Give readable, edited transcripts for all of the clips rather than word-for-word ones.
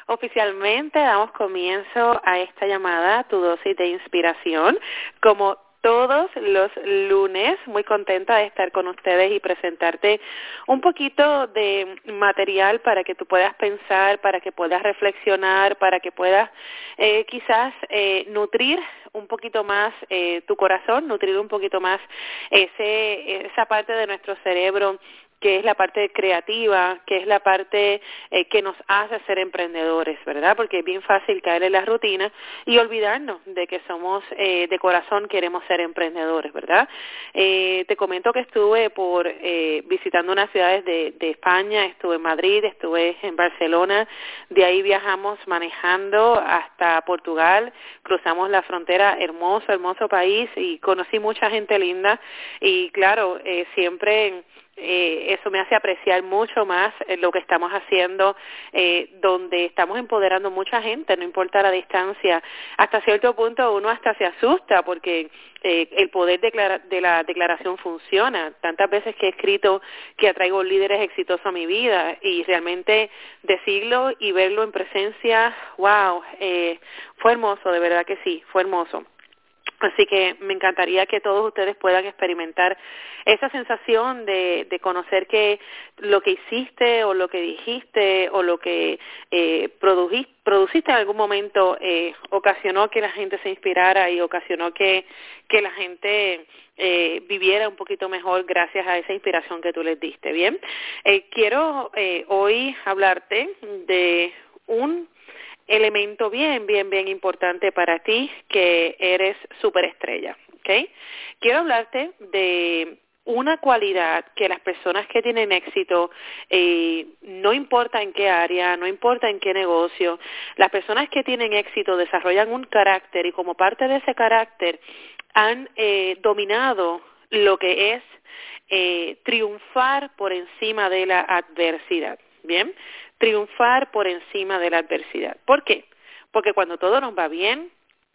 oficialmente damos comienzo a esta llamada, tu dosis de inspiración, como todos los lunes. Muy contenta de estar con ustedes y presentarte un poquito de material para que tú puedas pensar, para que puedas reflexionar, para que puedas quizás nutrir un poquito más tu corazón, nutrir un poquito más esa parte de nuestro cerebro que es la parte creativa, que es la parte que nos hace ser emprendedores, ¿verdad? Porque es bien fácil caer en la rutina y olvidarnos de que somos de corazón, queremos ser emprendedores, ¿verdad? Te comento que estuve visitando unas ciudades de España, estuve en Madrid, estuve en Barcelona, de ahí viajamos manejando hasta Portugal, cruzamos la frontera, hermoso país, y conocí mucha gente linda y claro, siempre eso me hace apreciar mucho más lo que estamos haciendo, donde estamos empoderando mucha gente, no importa la distancia. Hasta cierto punto uno hasta se asusta porque el poder de la declaración funciona. Tantas veces que he escrito que atraigo líderes exitosos a mi vida y realmente decirlo y verlo en presencia, wow, fue hermoso, de verdad que sí, fue hermoso. Así que me encantaría que todos ustedes puedan experimentar esa sensación de conocer que lo que hiciste o lo que dijiste o lo que produciste en algún momento ocasionó que la gente se inspirara y ocasionó que la gente viviera un poquito mejor gracias a esa inspiración que tú les diste. Bien, quiero hoy hablarte de un elemento bien importante para ti, que eres superestrella, ¿ok? Quiero hablarte de una cualidad que las personas que tienen éxito, no importa en qué área, no importa en qué negocio, las personas que tienen éxito desarrollan un carácter y como parte de ese carácter han dominado lo que es triunfar por encima de la adversidad. Bien, triunfar por encima de la adversidad. ¿Por qué? Porque cuando todo nos va bien,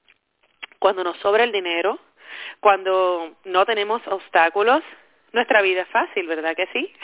cuando nos sobra el dinero, cuando no tenemos obstáculos, nuestra vida es fácil, ¿verdad que sí?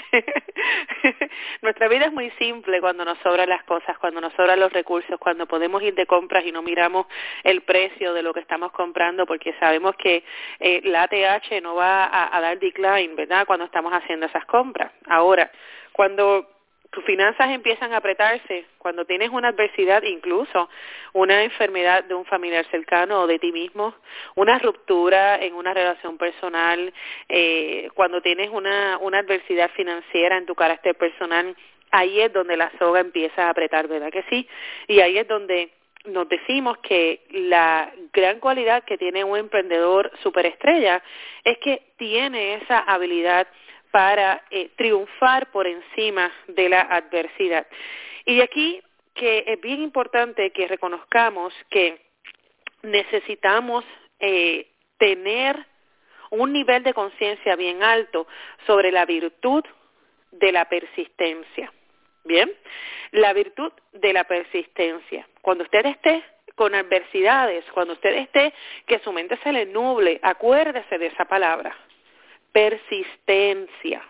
Nuestra vida es muy simple cuando nos sobran las cosas, cuando nos sobran los recursos, cuando podemos ir de compras y no miramos el precio de lo que estamos comprando porque sabemos que la ATH no va a dar decline, ¿verdad? Cuando estamos haciendo esas compras. Ahora, cuando tus finanzas empiezan a apretarse, cuando tienes una adversidad, incluso una enfermedad de un familiar cercano o de ti mismo, una ruptura en una relación personal, cuando tienes una adversidad financiera en tu carácter personal, ahí es donde la soga empieza a apretar, ¿verdad que sí? Y ahí es donde nos decimos que la gran cualidad que tiene un emprendedor superestrella es que tiene esa habilidad para triunfar por encima de la adversidad. Y de aquí que es bien importante que reconozcamos que necesitamos tener un nivel de conciencia bien alto sobre la virtud de la persistencia. Bien, la virtud de la persistencia. Cuando usted esté con adversidades, cuando usted esté que su mente se le nuble, acuérdese de esa palabra. Persistencia.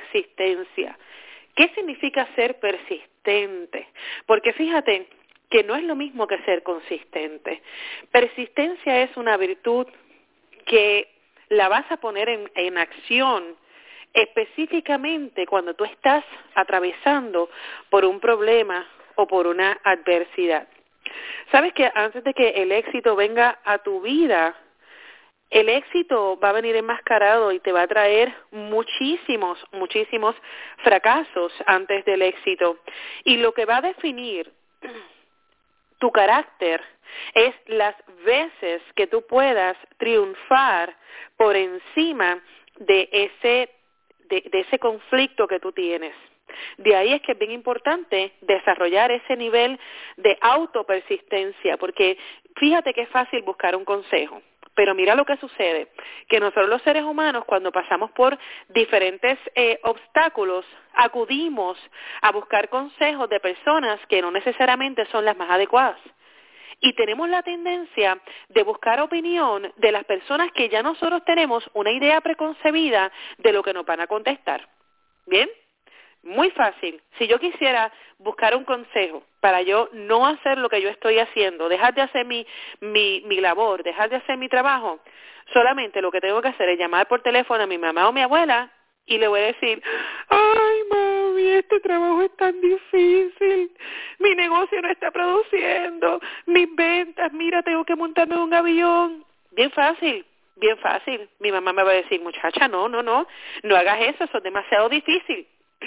¿Qué significa ser persistente? Porque fíjate que no es lo mismo que ser consistente. Persistencia es una virtud que la vas a poner en acción específicamente cuando tú estás atravesando por un problema o por una adversidad. ¿Sabes que antes de que el éxito venga a tu vida, el éxito va a venir enmascarado y te va a traer muchísimos fracasos antes del éxito? Y lo que va a definir tu carácter es las veces que tú puedas triunfar por encima de ese conflicto que tú tienes. De ahí es que es bien importante desarrollar ese nivel de autopersistencia, porque fíjate que es fácil buscar un consejo. Pero mira lo que sucede, que nosotros los seres humanos cuando pasamos por diferentes obstáculos, acudimos a buscar consejos de personas que no necesariamente son las más adecuadas. Y tenemos la tendencia de buscar opinión de las personas que ya nosotros tenemos una idea preconcebida de lo que nos van a contestar. ¿Bien? Muy fácil. Si yo quisiera buscar un consejo para yo no hacer lo que yo estoy haciendo, dejar de hacer mi labor, dejar de hacer mi trabajo, solamente lo que tengo que hacer es llamar por teléfono a mi mamá o mi abuela y le voy a decir, ay mami, este trabajo es tan difícil, mi negocio no está produciendo, mis ventas, mira, tengo que montarme en un avión. Bien fácil. Bien fácil. Mi mamá me va a decir, muchacha, no hagas eso es demasiado difícil.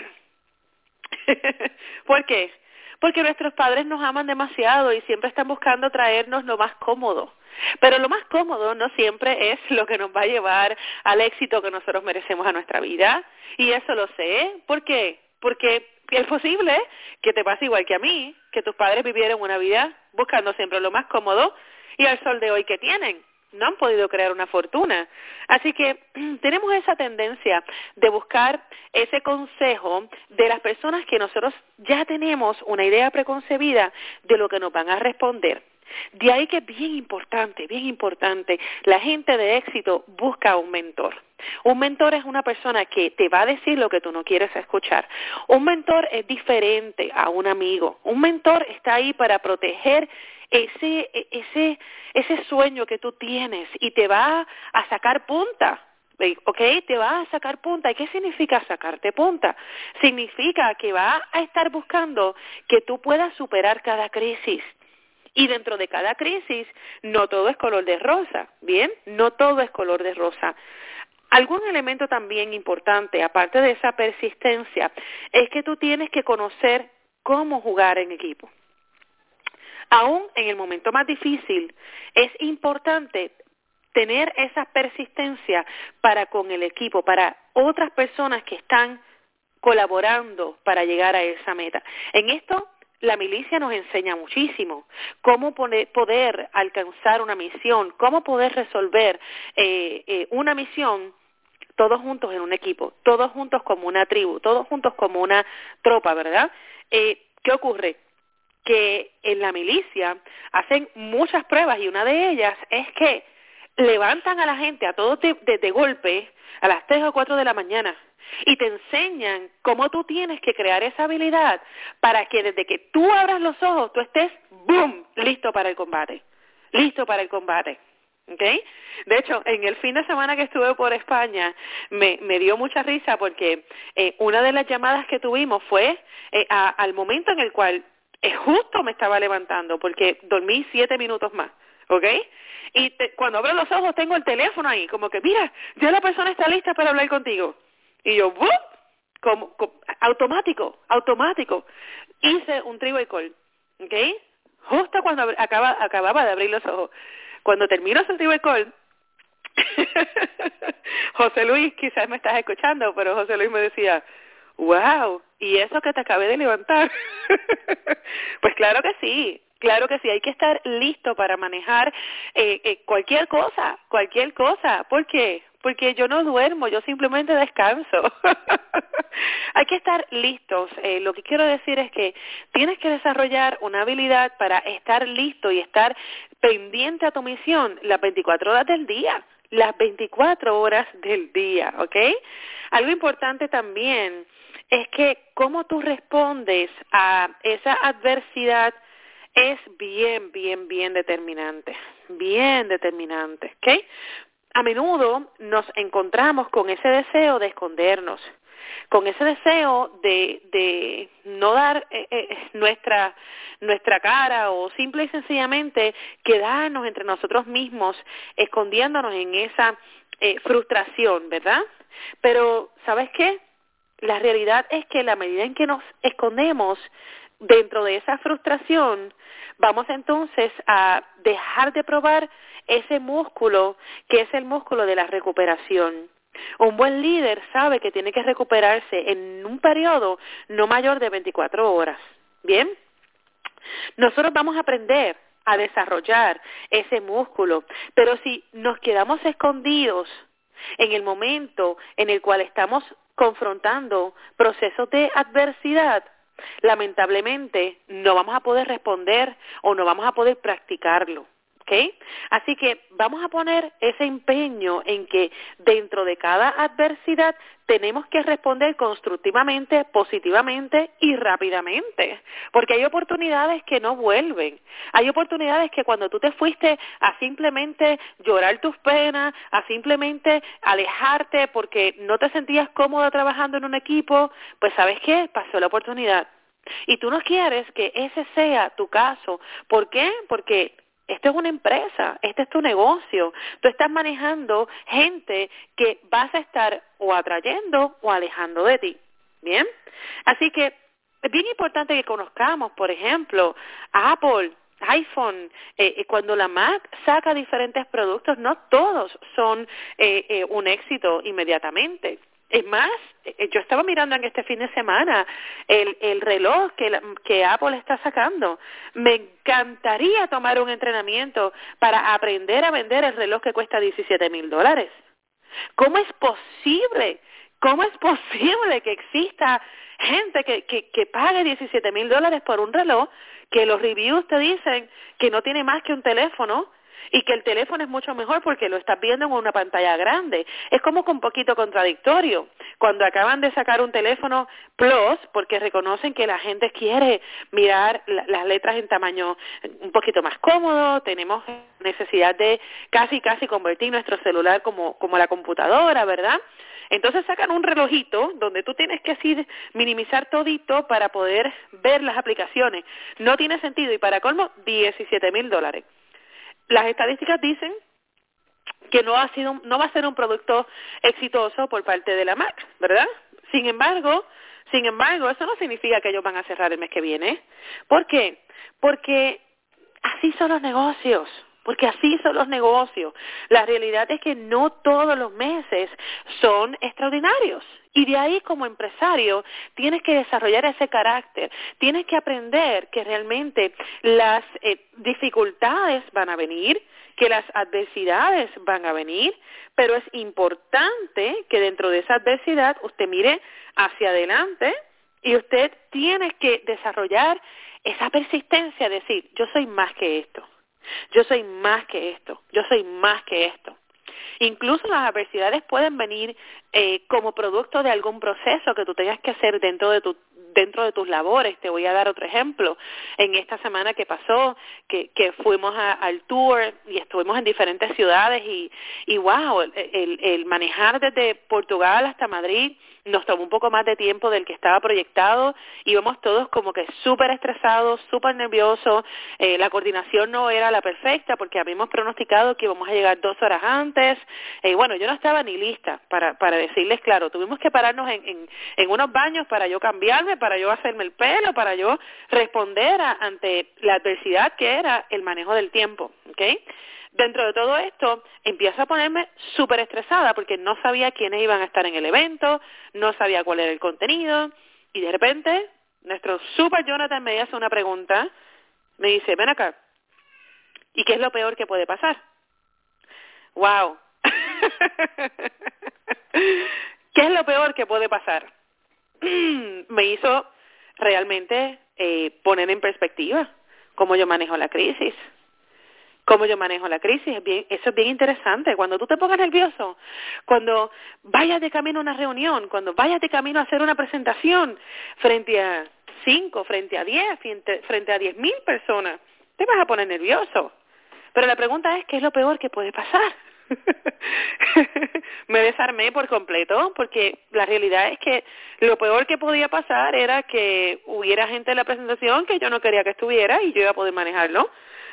¿Por qué? Porque nuestros padres nos aman demasiado y siempre están buscando traernos lo más cómodo. Pero lo más cómodo no siempre es lo que nos va a llevar al éxito que nosotros merecemos a nuestra vida. Y eso lo sé. ¿Por qué? Porque es posible que te pase igual que a mí, que tus padres vivieron una vida buscando siempre lo más cómodo y al sol de hoy que tienen no han podido crear una fortuna. Así que tenemos esa tendencia de buscar ese consejo de las personas que nosotros ya tenemos una idea preconcebida de lo que nos van a responder. De ahí que es bien importante, la gente de éxito busca un mentor. Un mentor es una persona que te va a decir lo que tú no quieres escuchar. Un mentor es diferente a un amigo. Un mentor está ahí para proteger ese sueño que tú tienes y te va a sacar punta. ¿Ok? Te va a sacar punta. ¿Y qué significa sacarte punta? Significa que va a estar buscando que tú puedas superar cada crisis. Y dentro de cada crisis, no todo es color de rosa, ¿bien? No todo es color de rosa. Algún elemento también importante, aparte de esa persistencia, es que tú tienes que conocer cómo jugar en equipo. Aún en el momento más difícil, es importante tener esa persistencia para con el equipo, para otras personas que están colaborando para llegar a esa meta. En esto, la milicia nos enseña muchísimo cómo poder alcanzar una misión, cómo poder resolver una misión todos juntos en un equipo, todos juntos como una tribu, todos juntos como una tropa, ¿verdad? ¿Qué ocurre? Que en la milicia hacen muchas pruebas y una de ellas es que levantan a la gente a todos de golpe a las 3 o 4 de la mañana y te enseñan cómo tú tienes que crear esa habilidad para que desde que tú abras los ojos tú estés, ¡boom!, listo para el combate. ¿Okay? De hecho, en el fin de semana que estuve por España, me dio mucha risa porque una de las llamadas que tuvimos fue al momento en el cual justo me estaba levantando porque dormí 7 minutos más, ¿ok? Y cuando abro los ojos tengo el teléfono ahí, como que, mira, ya la persona está lista para hablar contigo. Y yo, ¡wup!, como automático. Hice un tribal call, ¿ok? Justo cuando acababa de abrir los ojos. Cuando termino ese tribal call, José Luis, quizás me estás escuchando, pero José Luis me decía, wow, ¿y eso que te acabé de levantar? Pues claro que sí, hay que estar listo para manejar cualquier cosa. ¿Por qué? Porque yo no duermo, yo simplemente descanso. Hay que estar listos. Lo que quiero decir es que tienes que desarrollar una habilidad para estar listo y estar pendiente a tu misión las 24 horas del día. Las 24 horas del día, ¿ok? Algo importante también es que cómo tú respondes a esa adversidad es bien determinante, ¿ok? A menudo nos encontramos con ese deseo de escondernos, con ese deseo de no dar nuestra cara o simple y sencillamente quedarnos entre nosotros mismos, escondiéndonos en esa frustración, ¿verdad? Pero, ¿sabes qué? La realidad es que la medida en que nos escondemos dentro de esa frustración, vamos entonces a dejar de probar ese músculo que es el músculo de la recuperación. Un buen líder sabe que tiene que recuperarse en un periodo no mayor de 24 horas. ¿Bien? Nosotros vamos a aprender a desarrollar ese músculo, pero si nos quedamos escondidos en el momento en el cual estamos confrontando procesos de adversidad, lamentablemente no vamos a poder responder o no vamos a poder practicarlo, ¿ok? ¿ok? Así que vamos a poner ese empeño en que dentro de cada adversidad tenemos que responder constructivamente, positivamente y rápidamente, porque hay oportunidades que no vuelven. Hay oportunidades que cuando tú te fuiste a simplemente llorar tus penas, a simplemente alejarte porque no te sentías cómoda trabajando en un equipo, pues ¿sabes qué? Pasó la oportunidad. Y tú no quieres que ese sea tu caso. ¿Por qué? Porque esto es una empresa, este es tu negocio. Tú estás manejando gente que vas a estar o atrayendo o alejando de ti. ¿Bien? Así que es bien importante que conozcamos, por ejemplo, Apple, iPhone, cuando la Mac saca diferentes productos, no todos son un éxito inmediatamente. Es más, yo estaba mirando en este fin de semana el reloj que Apple está sacando. Me encantaría tomar un entrenamiento para aprender a vender el reloj que cuesta $17,000. ¿Cómo es posible? ¿Cómo es posible que exista gente que pague $17,000 por un reloj que los reviews te dicen que no tiene más que un teléfono y que el teléfono es mucho mejor porque lo estás viendo en una pantalla grande? Es como que un poquito contradictorio. Cuando acaban de sacar un teléfono Plus, porque reconocen que la gente quiere mirar las letras en tamaño un poquito más cómodo, tenemos necesidad de casi convertir nuestro celular como la computadora, ¿verdad? Entonces sacan un relojito donde tú tienes que así minimizar todito para poder ver las aplicaciones. No tiene sentido y para colmo $17,000. Las estadísticas dicen que no va a ser un producto exitoso por parte de la Mac, ¿verdad? Sin embargo, eso no significa que ellos van a cerrar el mes que viene. ¿Por qué? Porque así son los negocios. Porque así son los negocios. La realidad es que no todos los meses son extraordinarios. Y de ahí, como empresario, tienes que desarrollar ese carácter. Tienes que aprender que realmente las dificultades van a venir, que las adversidades van a venir, pero es importante que dentro de esa adversidad usted mire hacia adelante y usted tiene que desarrollar esa persistencia, decir, yo soy más que esto. Yo soy más que esto, yo soy más que esto. Incluso las adversidades pueden venir como producto de algún proceso que tú tengas que hacer dentro de tus labores. Te voy a dar otro ejemplo. En esta semana que pasó, que fuimos al tour y estuvimos en diferentes ciudades y wow, el manejar desde Portugal hasta Madrid nos tomó un poco más de tiempo del que estaba proyectado. Íbamos todos como que súper estresados, súper nerviosos. La coordinación no era la perfecta porque habíamos pronosticado que íbamos a llegar 2 horas antes. Bueno, yo no estaba ni lista para decirles claro. Tuvimos que pararnos en unos baños para yo cambiarme, para yo hacerme el pelo, para yo responder ante la adversidad que era el manejo del tiempo, ¿ok? Dentro de todo esto, empiezo a ponerme súper estresada porque no sabía quiénes iban a estar en el evento, no sabía cuál era el contenido, y de repente, nuestro super Jonathan me hace una pregunta, me dice, ven acá, ¿y qué es lo peor que puede pasar? ¡Wow! ¿Qué es lo peor que puede pasar? Me hizo realmente poner en perspectiva cómo yo manejo la crisis. Cómo yo manejo la crisis, eso es bien interesante. Cuando tú te pongas nervioso, cuando vayas de camino a una reunión, cuando vayas de camino a hacer una presentación frente a 5, frente a 10, frente a 10,000 personas, te vas a poner nervioso. Pero la pregunta es, ¿qué es lo peor que puede pasar? Me desarmé por completo porque la realidad es que lo peor que podía pasar era que hubiera gente en la presentación que yo no quería que estuviera y yo iba a poder manejarlo.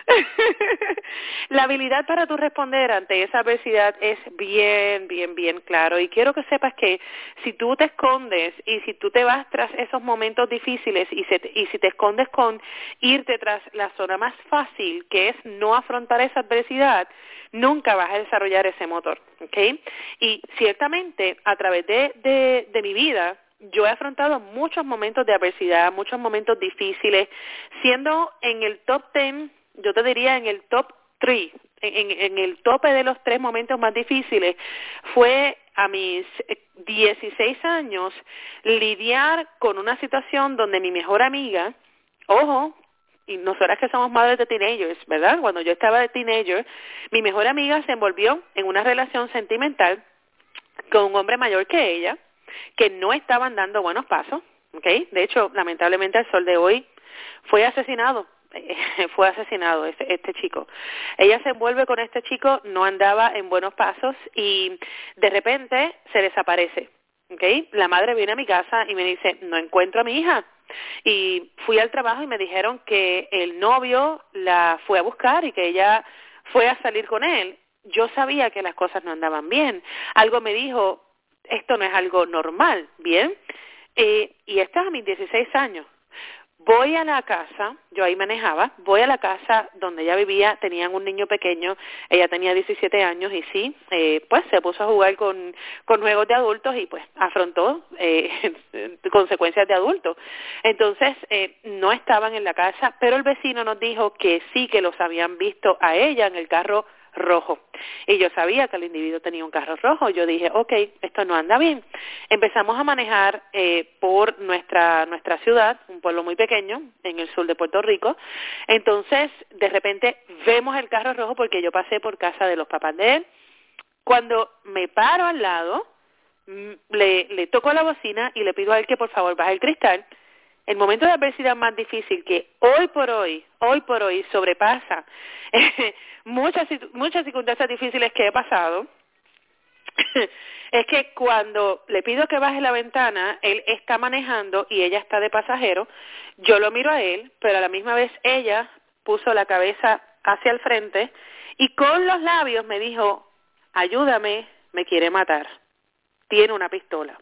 La habilidad para tú responder ante esa adversidad es bien claro y quiero que sepas que si tú te escondes y si tú te vas tras esos momentos difíciles y si te escondes con irte tras la zona más fácil que es no afrontar esa adversidad, nunca vas a desarrollar ese motor, ¿ok? Y ciertamente a través de mi vida yo he afrontado muchos momentos de adversidad, muchos momentos difíciles, siendo en el top 10, yo te diría en el top 3, en el tope de los 3 momentos más difíciles, fue a mis 16 años lidiar con una situación donde mi mejor amiga, ojo, y nosotras que somos madres de teenagers, ¿verdad? Cuando yo estaba de teenager, mi mejor amiga se envolvió en una relación sentimental con un hombre mayor que ella, que no estaban dando buenos pasos, ¿ok? De hecho, lamentablemente al sol de hoy fue asesinado este chico. Ella se envuelve con este chico, no andaba en buenos pasos y de repente se desaparece, ¿ok? La madre viene a mi casa y me dice, no encuentro a mi hija. Y fui al trabajo y me dijeron que el novio la fue a buscar y que ella fue a salir con él. Yo sabía que las cosas no andaban bien. Algo me dijo, esto no es algo normal, ¿bien? Y esto es a mis 16 años. Voy a la casa, yo ahí manejaba, voy a la casa donde ella vivía, tenían un niño pequeño, ella tenía 17 años y sí, pues se puso a jugar con juegos de adultos y pues afrontó consecuencias de adultos. Entonces, no estaban en la casa, pero el vecino nos dijo que sí que los habían visto a ella en el carro rojo. Y yo sabía que el individuo tenía un carro rojo. Yo dije, ok, esto no anda bien. Empezamos a manejar por nuestra ciudad, un pueblo muy pequeño, en el sur de Puerto Rico. Entonces, de repente, vemos el carro rojo porque yo pasé por casa de los papás de él. Cuando me paro al lado, le toco la bocina y le pido a él que por favor baje el cristal. El momento de adversidad más difícil que hoy por hoy sobrepasa muchas circunstancias difíciles que he pasado, es que cuando le pido que baje la ventana, él está manejando y ella está de pasajero, yo lo miro a él, pero a la misma vez ella puso la cabeza hacia el frente y con los labios me dijo, ayúdame, me quiere matar, tiene una pistola.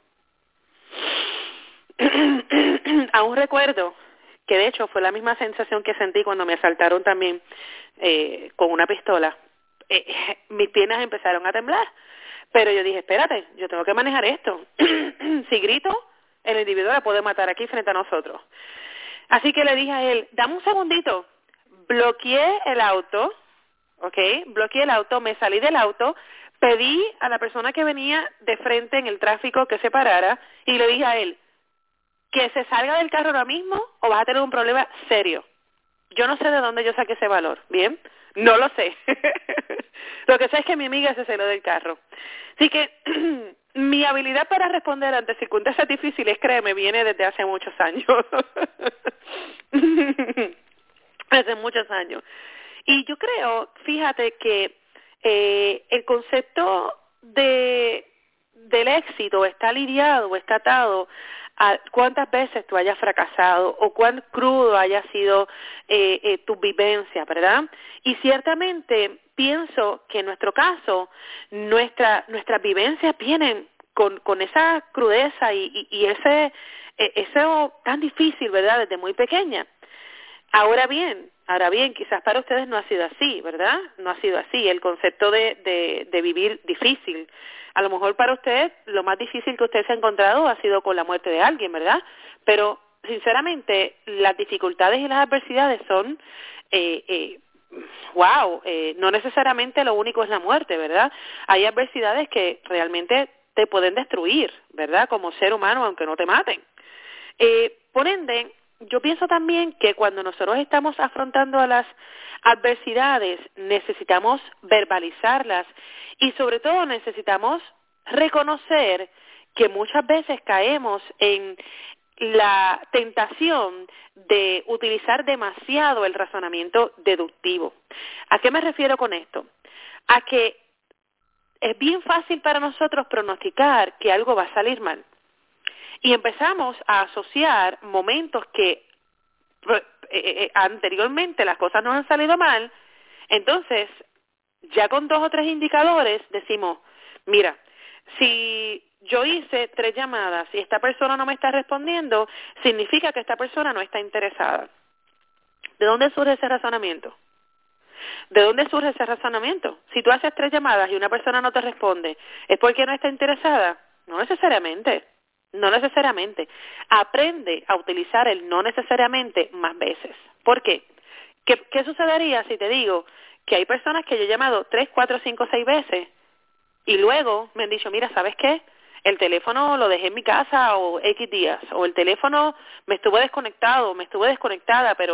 Aún recuerdo que de hecho fue la misma sensación que sentí cuando me asaltaron también con una pistola. Mis piernas empezaron a temblar, pero yo dije, espérate, yo tengo que manejar esto. Si grito, el individuo la puede matar aquí frente a nosotros. Así que le dije a él, dame un segundito, bloqueé el auto, bloqueé el auto, me salí del auto, pedí a la persona que venía de frente en el tráfico que se parara y le dije a él, que se salga del carro ahora mismo o vas a tener un problema serio. Yo no sé de dónde yo saqué ese valor, ¿bien? No lo sé. Lo que sé es que mi amiga se salió del carro. Así que mi habilidad para responder ante circunstancias difíciles, créeme, viene desde hace muchos años. Hace muchos años. Y yo creo, fíjate que el concepto del éxito está lidiado o está atado a cuántas veces tú hayas fracasado o cuán crudo haya sido tu vivencia, ¿verdad? Y ciertamente pienso que en nuestro caso nuestras vivencias vienen con esa crudeza y eso tan difícil, ¿verdad? Desde muy pequeña. Ahora bien, quizás para ustedes no ha sido así, ¿verdad? No ha sido así. El concepto de vivir difícil. A lo mejor para usted lo más difícil que usted se ha encontrado ha sido con la muerte de alguien, ¿verdad? Pero, sinceramente, las dificultades y las adversidades son, no necesariamente lo único es la muerte, ¿verdad? Hay adversidades que realmente te pueden destruir, ¿verdad? Como ser humano, aunque no te maten. Por ende, yo pienso también que cuando nosotros estamos afrontando a las adversidades, necesitamos verbalizarlas y sobre todo necesitamos reconocer que muchas veces caemos en la tentación de utilizar demasiado el razonamiento deductivo. ¿A qué me refiero con esto? A que es bien fácil para nosotros pronosticar que algo va a salir mal. Y empezamos a asociar momentos que anteriormente las cosas no han salido mal, entonces ya con 2 o 3 indicadores decimos, mira, si yo hice 3 llamadas y esta persona no me está respondiendo, significa que esta persona no está interesada. ¿De dónde surge ese razonamiento? ¿De dónde surge ese razonamiento? Si tú haces 3 llamadas y una persona no te responde, ¿es porque no está interesada? No necesariamente. No necesariamente. Aprende a utilizar el no necesariamente más veces. ¿Por qué? ¿Qué sucedería si te digo que hay personas que yo he llamado 3, 4, 5, 6 veces y luego me han dicho, mira, ¿sabes qué? El teléfono lo dejé en mi casa o X días, o el teléfono me estuvo desconectado, me estuve desconectada, pero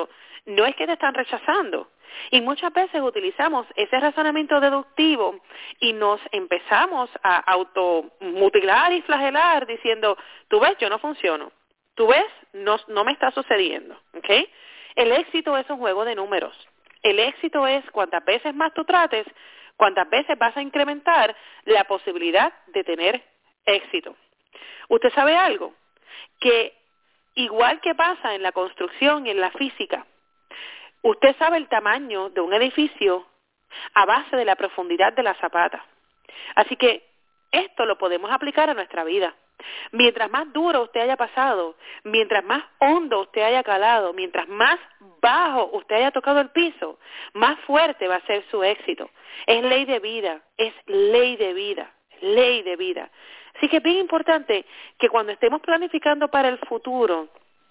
no es que te están rechazando. Y muchas veces utilizamos ese razonamiento deductivo y nos empezamos a automutilar y flagelar diciendo, tú ves, yo no funciono. Tú ves, no me está sucediendo. ¿Ok? El éxito es un juego de números. El éxito es cuantas veces más tú trates, cuantas veces vas a incrementar la posibilidad de tener éxito. ¿Usted sabe algo? Que igual que pasa en la construcción y en la física, usted sabe el tamaño de un edificio a base de la profundidad de la zapata. Así que esto lo podemos aplicar a nuestra vida. Mientras más duro usted haya pasado, mientras más hondo usted haya calado, mientras más bajo usted haya tocado el piso, más fuerte va a ser su éxito. Es ley de vida, es ley de vida, ley de vida. Así que es bien importante que cuando estemos planificando para el futuro,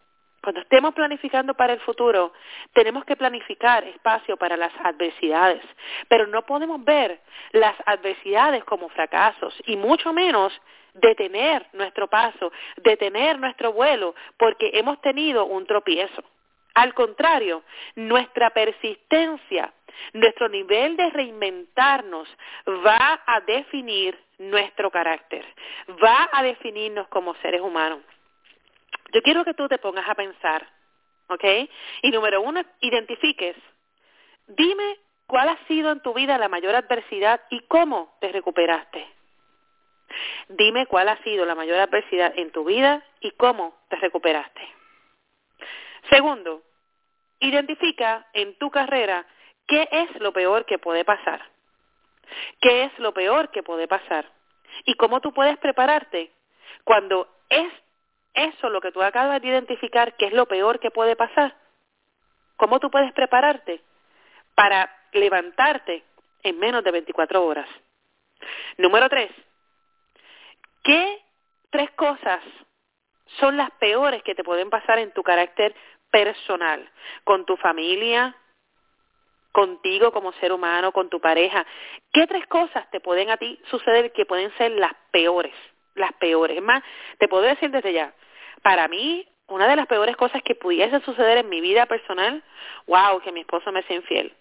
tenemos que planificar espacio para las adversidades, pero no podemos ver las adversidades como fracasos y mucho menos detener nuestro paso, detener nuestro vuelo porque hemos tenido un tropiezo. Al contrario, nuestra persistencia, nuestro nivel de reinventarnos va a definir nuestro carácter, va a definirnos como seres humanos. Yo quiero que tú te pongas a pensar, ¿ok? Y número 1, identifiques. Dime cuál ha sido en tu vida la mayor adversidad y cómo te recuperaste. Dime cuál ha sido la mayor adversidad en tu vida y cómo te recuperaste. Segundo, identifica en tu carrera qué es lo peor que puede pasar. ¿Qué es lo peor que puede pasar? Y cómo tú puedes prepararte cuando es eso lo que tú acabas de identificar, que es lo peor que puede pasar. ¿Cómo tú puedes prepararte para levantarte en menos de 24 horas? Número 3, ¿qué 3 cosas son las peores que te pueden pasar en tu carácter personal? Con tu familia, contigo como ser humano, con tu pareja. ¿Qué 3 cosas te pueden a ti suceder que pueden ser las peores? Las peores. Es más, te puedo decir desde ya, para mí, una de las peores cosas que pudiese suceder en mi vida personal, que mi esposo me sea infiel.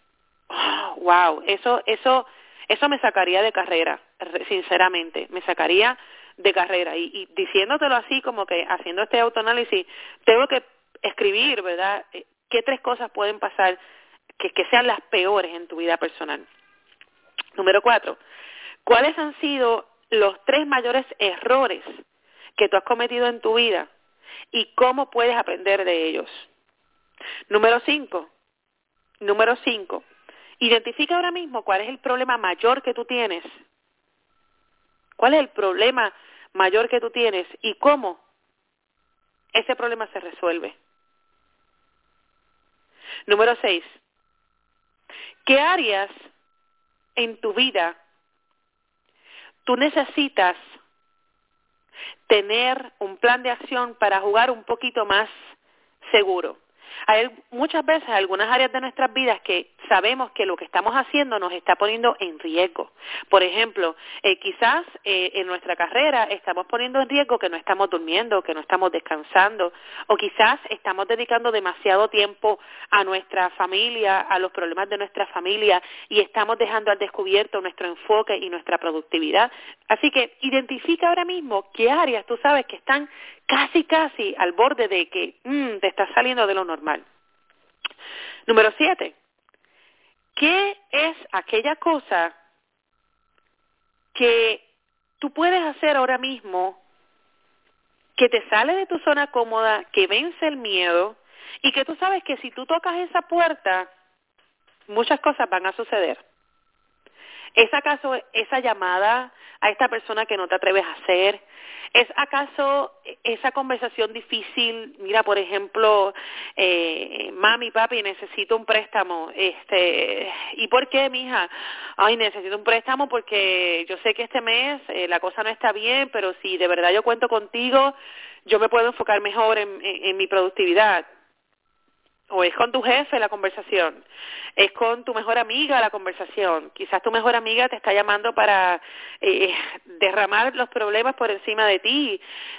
Eso me sacaría de carrera, sinceramente, me sacaría de carrera. Y diciéndotelo así, como que haciendo este autoanálisis, tengo que escribir, ¿verdad? ¿Qué 3 cosas pueden pasar que sean las peores en tu vida personal? Número 4, ¿cuáles han sido los 3 mayores errores que tú has cometido en tu vida y cómo puedes aprender de ellos? Número 5, identifica ahora mismo cuál es el problema mayor que tú tienes. ¿Cuál es el problema mayor que tú tienes y cómo ese problema se resuelve? Número 6, ¿qué áreas en tu vida tú necesitas tener un plan de acción para jugar un poquito más seguro? Hay muchas veces algunas áreas de nuestras vidas que sabemos que lo que estamos haciendo nos está poniendo en riesgo. Por ejemplo, quizás en nuestra carrera estamos poniendo en riesgo que no estamos durmiendo, que no estamos descansando, o quizás estamos dedicando demasiado tiempo a nuestra familia, a los problemas de nuestra familia, y estamos dejando al descubierto nuestro enfoque y nuestra productividad. Así que identifica ahora mismo qué áreas tú sabes que están casi al borde de que te estás saliendo de lo normal. Número 7, ¿qué es aquella cosa que tú puedes hacer ahora mismo que te sale de tu zona cómoda, que vence el miedo y que tú sabes que si tú tocas esa puerta, muchas cosas van a suceder? ¿Es acaso esa llamada a esta persona que no te atreves a hacer? ¿Es acaso esa conversación difícil? Mira, por ejemplo, mami, papi, necesito un préstamo. ¿Y por qué, mija? Ay, necesito un préstamo porque yo sé que este mes la cosa no está bien, pero si de verdad yo cuento contigo, yo me puedo enfocar mejor en mi productividad. o es con tu jefe la conversación, es con tu mejor amiga la conversación. Quizás tu mejor amiga te está llamando para derramar los problemas por encima de ti,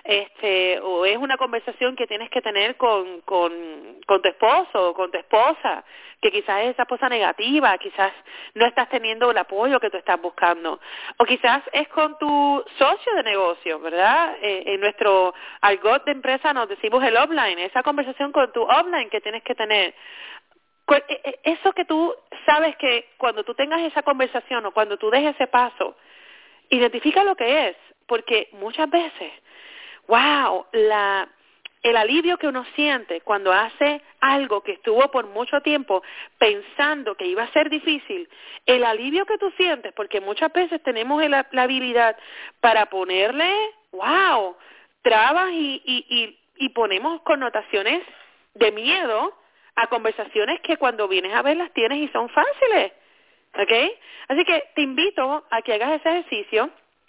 o es una conversación que tienes que tener con tu esposo o con tu esposa, que quizás es esa esposa negativa, quizás no estás teniendo el apoyo que tú estás buscando, o quizás es con tu socio de negocio, ¿verdad? En nuestro argot de empresa nos decimos el offline, esa conversación con tu offline que tienes que tener. Eso que tú sabes que cuando tú tengas esa conversación o cuando tú des ese paso, identifica lo que es, porque muchas veces, wow, el alivio que uno siente cuando hace algo que estuvo por mucho tiempo pensando que iba a ser difícil, el alivio que tú sientes, porque muchas veces tenemos la habilidad para ponerle, wow, trabas y ponemos connotaciones de miedo a conversaciones que cuando vienes a ver las tienes y son fáciles, ¿ok? Así que te invito a que hagas ese ejercicio,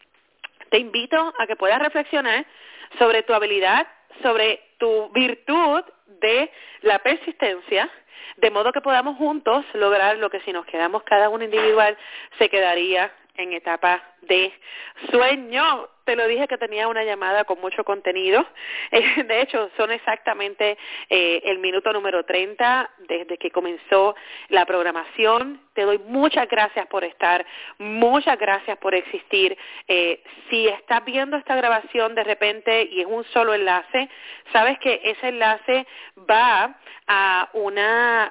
te invito a que puedas reflexionar sobre tu habilidad, sobre tu virtud de la persistencia, de modo que podamos juntos lograr lo que si nos quedamos cada uno individual se quedaría en etapa de sueño. Te lo dije que tenía una llamada con mucho contenido. De hecho, son exactamente el minuto número 30 desde que comenzó la programación. Te doy muchas gracias por estar, muchas gracias por existir. Si estás viendo esta grabación de repente y es un solo enlace, sabes que ese enlace va a una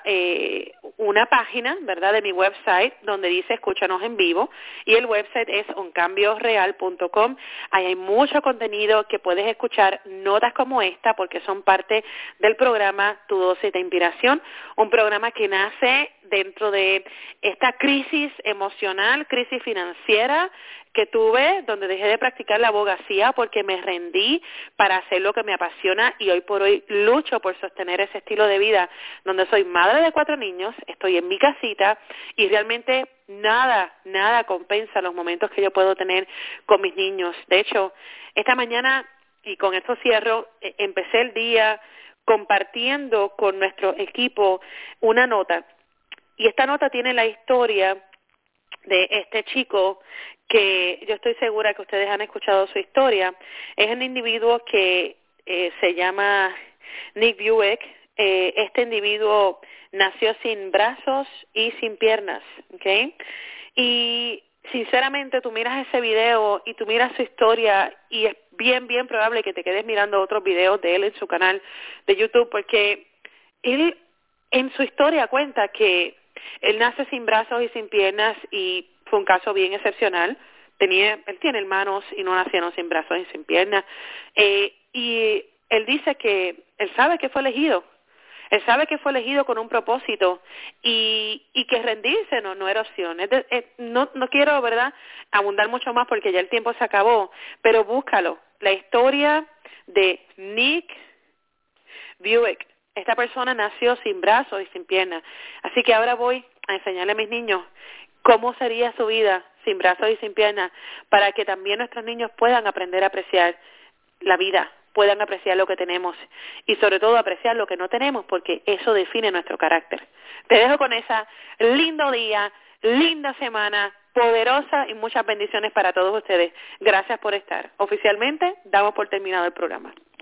página, ¿verdad?, de mi website donde dice escúchanos en vivo, y el website es uncambiosreal.com. Ahí hay mucho contenido que puedes escuchar, notas como esta, porque son parte del programa Tu Dosis de Inspiración, un programa que nace dentro de esta crisis emocional, crisis financiera que tuve, donde dejé de practicar la abogacía porque me rendí para hacer lo que me apasiona y hoy por hoy lucho por sostener ese estilo de vida donde soy madre de 4 niños, estoy en mi casita y realmente nada compensa los momentos que yo puedo tener con mis niños. De hecho, esta mañana, y con esto cierro, empecé el día compartiendo con nuestro equipo una nota, y esta nota tiene la historia de este chico que yo estoy segura que ustedes han escuchado su historia. Es un individuo que se llama Nick Buick. Este individuo nació sin brazos y sin piernas, ¿ok? Y sinceramente tú miras ese video y tú miras su historia y es bien probable que te quedes mirando otros videos de él en su canal de YouTube, porque él en su historia cuenta que él nace sin brazos y sin piernas y fue un caso bien excepcional. Él tiene hermanos y no nacieron sin brazos y sin piernas. Y él dice que él sabe que fue elegido. Él sabe que fue elegido con un propósito y que rendirse no era opción. No quiero, ¿verdad?, abundar mucho más porque ya el tiempo se acabó, pero búscalo. La historia de Nick Buick. Esta persona nació sin brazos y sin piernas. Así que ahora voy a enseñarle a mis niños cómo sería su vida sin brazos y sin piernas, para que también nuestros niños puedan aprender a apreciar la vida, puedan apreciar lo que tenemos y sobre todo apreciar lo que no tenemos, porque eso define nuestro carácter. Te dejo con esa lindo día, linda semana, poderosa y muchas bendiciones para todos ustedes. Gracias por estar. Oficialmente damos por terminado el programa.